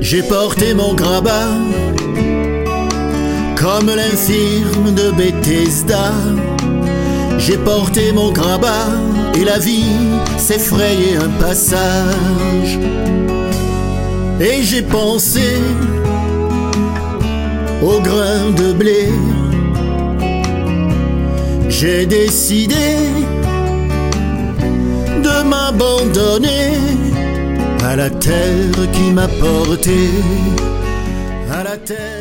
J'ai porté mon grabat comme l'infirme de Bethesda. J'ai porté mon grabat et la vie s'est frayé un passage. Et j'ai pensé au grain de blé. J'ai décidé de m'abandonner à la terre qui m'a porté, à la terre.